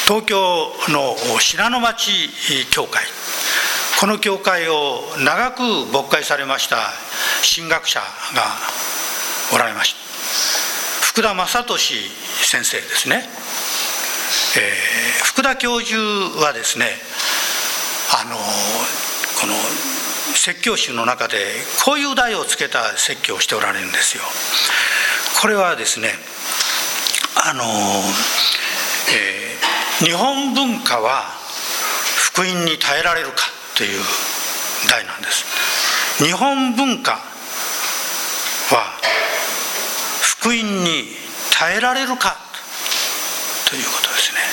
東京の信濃町教会、この教会を長く牧会されました神学者がおられました。福田正俊先生ですね。福田教授はですね、この説教集の中でこういう題をつけた説教をしておられるんですよ。これはですね、日本文化は福音に耐えられるかという題なんです。日本文化は福音に耐えられるかということですね。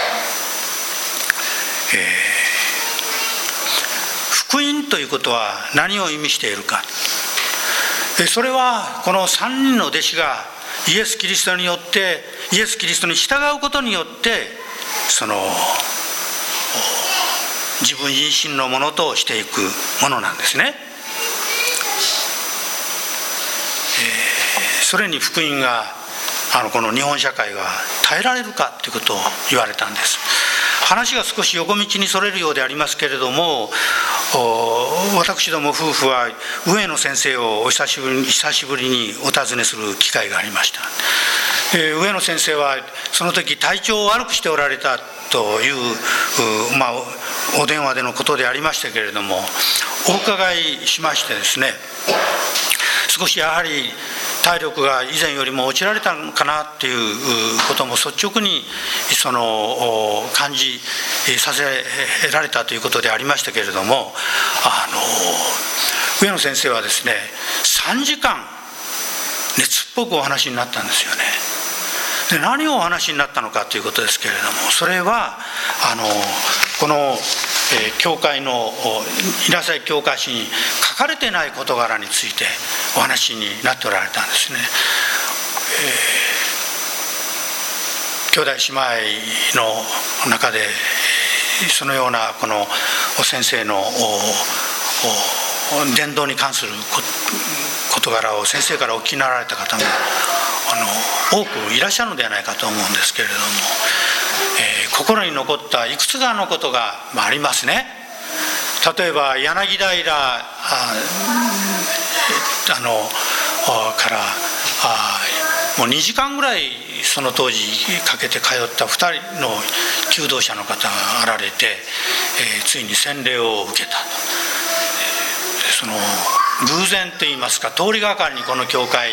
福音ということは何を意味しているか。それはこの3人の弟子がイエス・キリストによって、イエス・キリストに従うことによって自分自身のものとしていくものなんですね。それに福音がこの日本社会が耐えられるかということを言われたんです。話が少し横道にそれるようでありますけれども、私ども夫婦は上野先生を久しぶりにお尋ねする機会がありました。上野先生はその時体調を悪くしておられたという、お電話でのことでありましたけれども、お伺いしましてですね、少しやはり体力が以前よりも落ちられたのかなっていうことも率直に感じさせられたということでありましたけれども、上野先生はですね、3時間熱っぽくお話になったんですよね。で、何をお話になったのかということですけれども、それはこの教会の稲西教会誌に書かれてない事柄についてお話になっておられたんですね。兄弟姉妹の中でそのようなこの先生の伝道に関する事柄を先生からお聞きになられた方も多くいらっしゃるのではないかと思うんですけれども、心に残ったいくつかのことがありますね。例えば柳平からもう2時間ぐらいその当時かけて通った2人の求道者の方があられて、ついに洗礼を受けた。その偶然といいますか、通りがかりにこの教会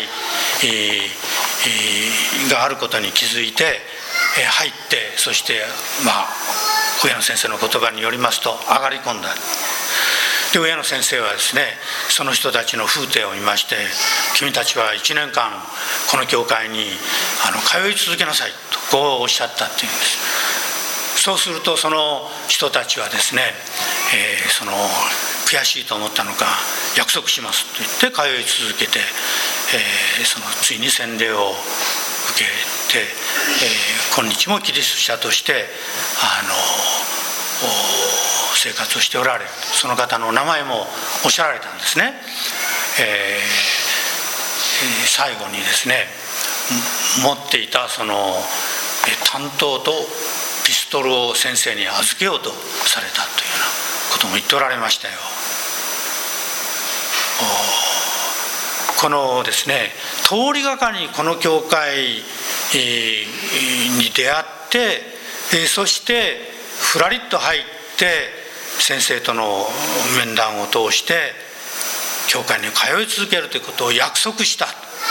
があることに気づいて入って、そして上野先生の言葉によりますと上がり込んだ。で、上野先生はですね、その人たちの風景を見まして、君たちは1年間この教会に通い続けなさいとこうおっしゃったっていうんです。そうするとその人たちはですね、悔しいと思ったのか、約束しますと言って通い続けて、ついに洗礼を受けて、今日もキリスト者として生活をしておられる。その方の名前もおっしゃられたんですね。最後にですね、持っていたその担当とピストルを先生に預けようとされたというようなことも言っておられましたよ。このですね、通りがかりにこの教会に出会って、そしてふらりと入って先生との面談を通して教会に通い続けるということを約束した。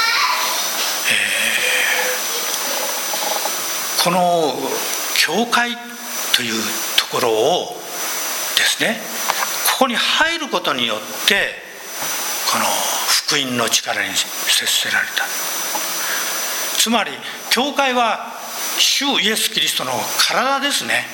この教会というところをですね、ここに入ることによってこの福音の力に接せられた。つまり教会は主イエス・キリストの体ですね。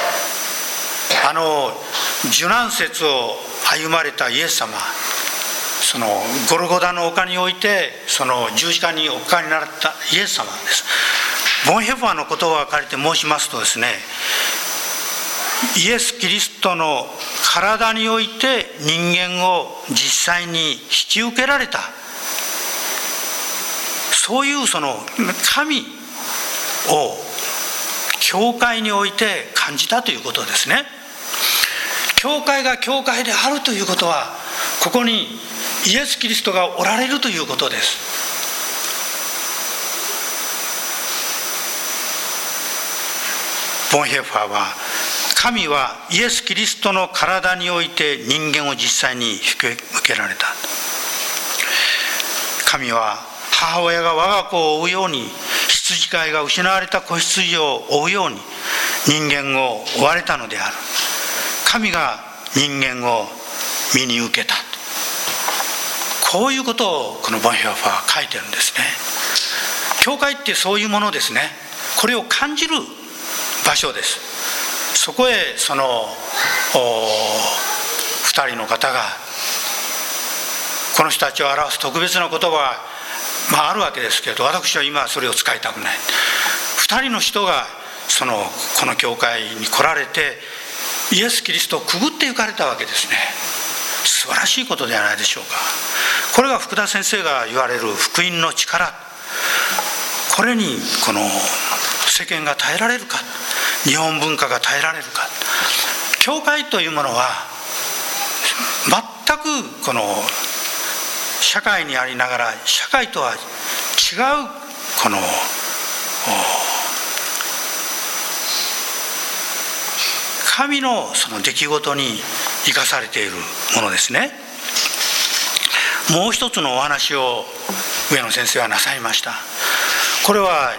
受難節を歩まれたイエス様、そのゴルゴダの丘においてその十字架におかかりになったイエス様です。ボンヘファーの言葉を借りて申しますとですね、イエス・キリストの体において人間を実際に引き受けられた、そういうその神を教会において感じたということですね。教会が教会であるということは、ここにイエス・キリストがおられるということです。ボンヘッファーは、神はイエス・キリストの体において人間を実際に引き受けられた。神は母親が我が子を追うように、羊飼いが失われた子羊を追うように人間を追われたのである。神が人間を身に受けた。こういうことをこのボンヘッファーは書いてるんですね。教会ってそういうものですね。これを感じる場所です。そこへその2人の方が、この人たちを表す特別な言葉が、あるわけですけれど、私は今それを使いたくない。2人の人がこの教会に来られて、イエス・キリストをくぐって行かれたわけですね。素晴らしいことではないでしょうか。これが福田先生が言われる福音の力、これにこの世間が耐えられるか、日本文化が耐えられるか。教会というものは全くこの社会にありながら、社会とは違うこの神のその出来事に生かされているものですね。もう一つのお話を上野先生はなさいました。これは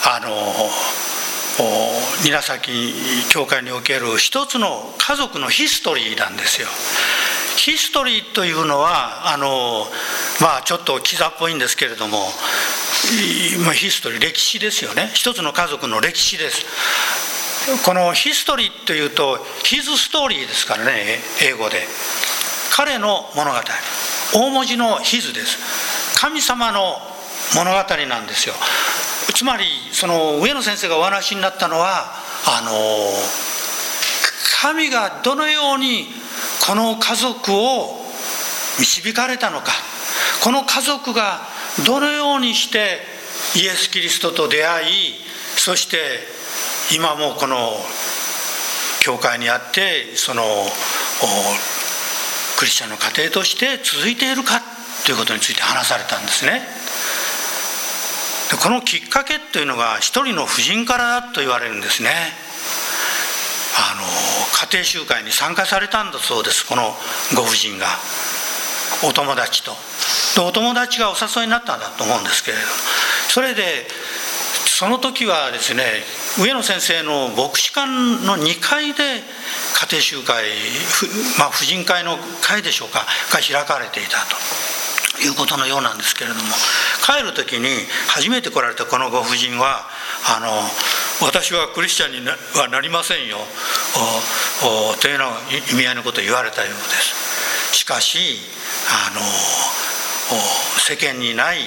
韮崎教会における一つの家族のヒストリーなんですよ。ヒストリーというのはちょっとキザっぽいんですけれども、ヒストリー、歴史ですよね。一つの家族の歴史です。このヒストリーというとヒズストーリーですからね、英語で。彼の物語、大文字のヒズです。神様の物語なんですよ。つまりその上野先生がお話になったのは、神がどのようにこの家族を導かれたのか、この家族がどのようにしてイエス・キリストと出会い、そして今もこの教会にあってそのクリスチャンの家庭として続いているかということについて話されたんですね。でこのきっかけというのが一人の婦人からだと言われるんですね。家庭集会に参加されたんだそうです、このご婦人が。お友達と。でお友達がお誘いになったんだと思うんですけれど、それでその時はですね、上野先生の牧師館の2階で家庭集会、婦人会の会でしょうかが開かれていたということのようなんですけれども、帰る時に初めて来られたこのご婦人は私はクリスチャンにはなりませんよというような意味合いのことを言われたようです。しかし世間にない違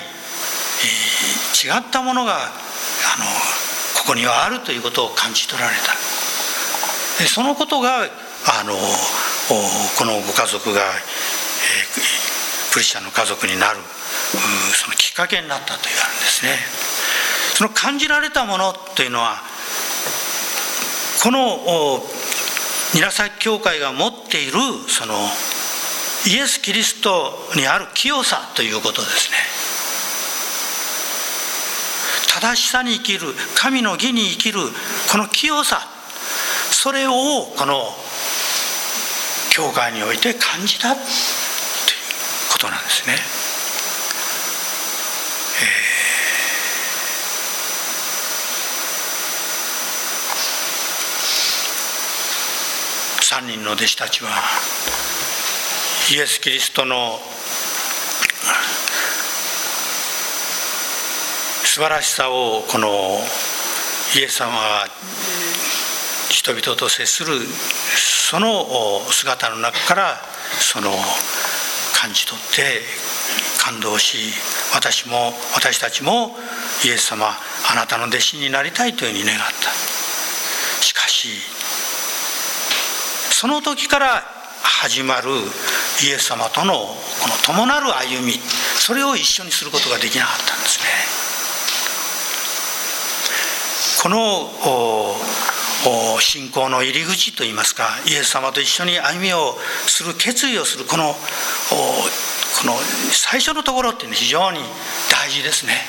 ったものがここにはあるということを感じ取られた。でそのことがこのご家族がクリスチャンの家族になるそのきっかけになったと言われるんですね。その感じられたものというのは、この韮崎教会が持っているそのイエス・キリストにある清さということですね。正しさに生きる、神の義に生きるこの清さ、それをこの教会において感じたということなんですね。3人の弟子たちはイエス・キリストの素晴らしさをこのイエス様が人々と接するその姿の中から感じ取って感動し、私たちもイエス様あなたの弟子になりたいというふうに願った。しかしその時から始まるイエス様とのこの共なる歩み、それを一緒にすることができなかったんですね。この信仰の入り口といいますか、イエス様と一緒に歩みをする、決意をする、この最初のところっていうのは非常に大事ですね。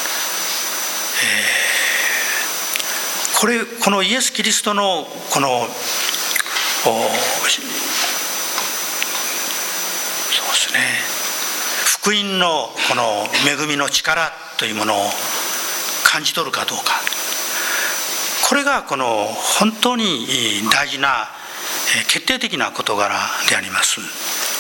このイエス・キリストのこのそうですね、福音のこの恵みの力というものを感じ取るかどうか、これがこの本当に大事な決定的な事柄であります。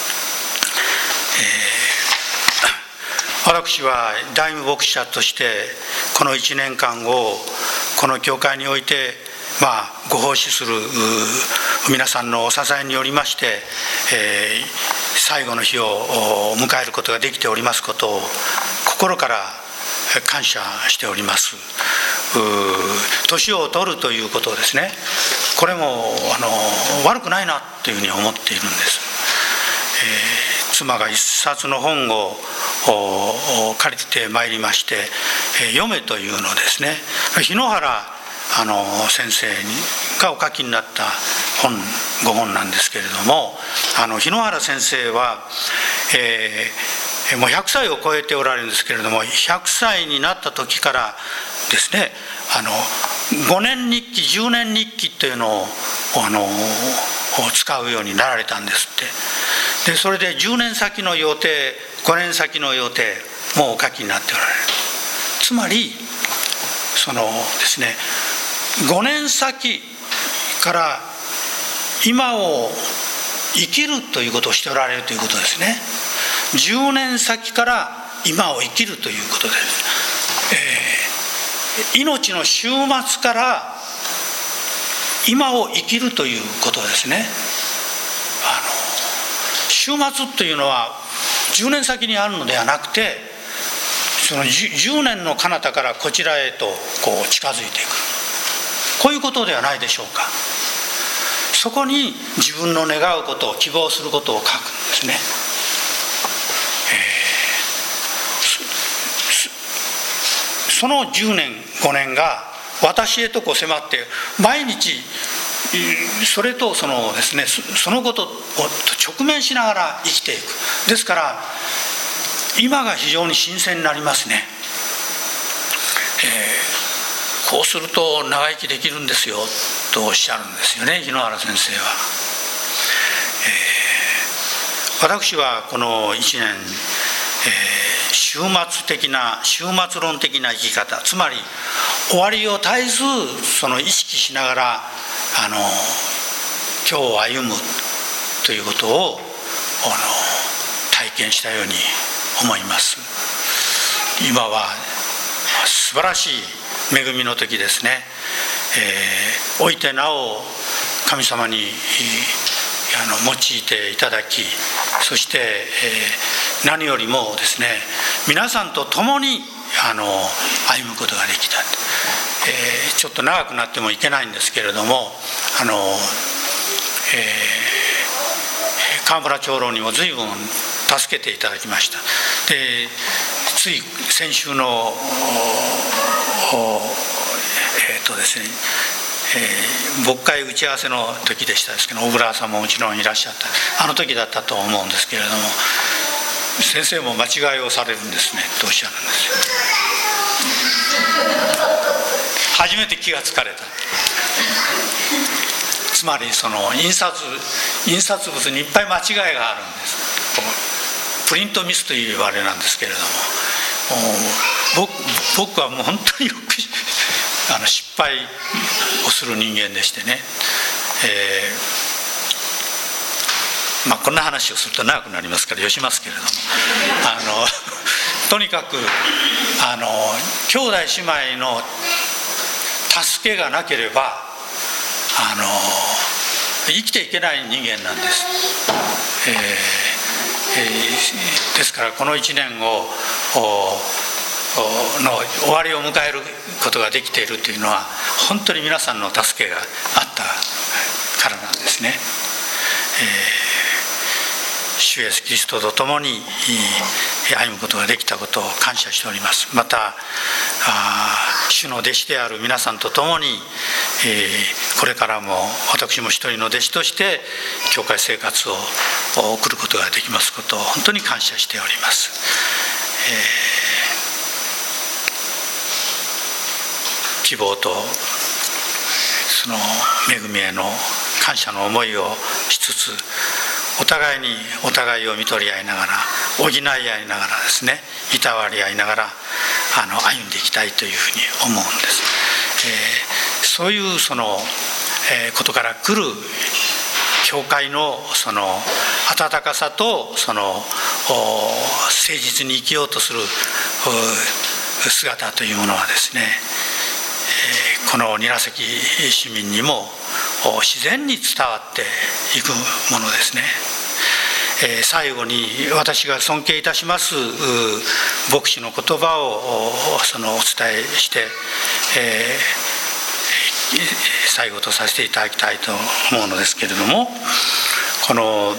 私は大務牧師者としてこの1年間をこの教会においてご奉仕する皆さんのお支えによりまして、最後の日を迎えることができておりますことを心から感謝しております。年を取るということをですね、これも悪くないなというふうに思っているんです。妻が一冊の本を借りてまいりまして、読めというのをですね、日野原先生がお書きになったご本なんですけれども、日野原先生は、もう100歳を超えておられるんですけれども、100歳になった時からですね、5年日記10年日記というのを使うようになられたんですって。でそれで10年先の予定、5年先の予定もお書きになっておられる。つまりですね、5年先から今を生きるということをしておられるということですね。10年先から今を生きるということです。命の終末から今を生きるということですね。終末というのは10年先にあるのではなくて、その10年の彼方からこちらへと近づいていく、こういうことではないでしょうか。そこに自分の願うことを、希望することを書くんですね。その10年5年が私へと迫って、毎日それとですね、そのことを直面しながら生きていく。ですから今が非常に新鮮になりますね。こうすると長生きできるんですよとおっしゃるんですよね、日野原先生は。私はこの1年、終末論的な生き方、つまり終わりを絶えず意識しながら今日を歩むということを体験したように思います。今は素晴らしい恵みの時ですね。おいてなお神様に用いていただき、そして何よりもですね、皆さんと共に歩むことができた。ちょっと長くなってもいけないんですけれども、河村長老にも随分助けていただきました。でつい先週のですね、牧会打ち合わせの時でしたですけど、小倉さんももちろんいらっしゃった、あの時だったと思うんですけれども、先生も間違いをされるんですねとおっしゃるんですよ。初めて気がつかれた。つまり印刷物にいっぱい間違いがあるんです。プリントミスというあれなんですけれども、僕はもう本当によく失敗をする人間でしてね、こんな話をすると長くなりますからよしますけれども、とにかく兄弟姉妹の助けがなければ生きていけない人間なんです。ですからこの1年をの終わりを迎えることができているというのは本当に皆さんの助けがあったからなんですね。主イエスキリストと共に歩むことができたことを感謝しております。また主の弟子である皆さんと共にこれからも私も一人の弟子として教会生活を送ることができますことを本当に感謝しております。希望とその恵みへの感謝の思いをしつつ、お互いにお互いを看取り合いながら、補い合いながらですね、いたわり合いながら歩んでいきたいというふうに思うんです。そういうそのことから来る教会のその温かさと、その誠実に生きようとする姿というものはですね、この韮崎市民にも自然に伝わっていくものですね。最後に私が尊敬いたします牧師の言葉をお伝えして、最後とさせていただきたいと思うのですけれども、この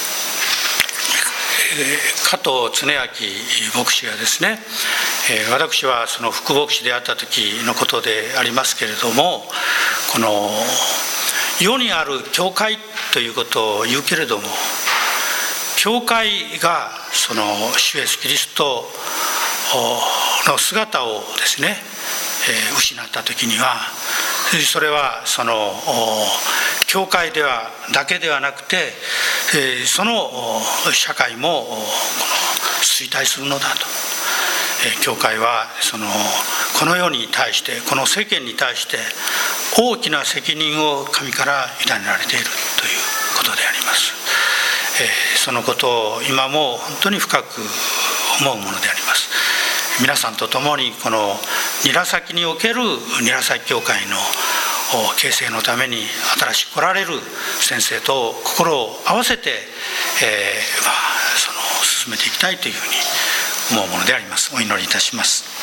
加藤恒明牧師がですね、私はその副牧師であった時のことでありますけれども、この世にある教会ということを言うけれども、教会がその主イエスキリストの姿をですね、失った時には、それはその教会だけではなくて、その社会も衰退するのだと。教会はこの世に対して、この世間に対して大きな責任を神から委ねられているということであります。そのことを今も本当に深く思うものであります。皆さんと共にこの韮崎における韮崎教会の形成のために新しく来られる先生と心を合わせて、進めていきたいというふうに思うものであります。お祈りいたします。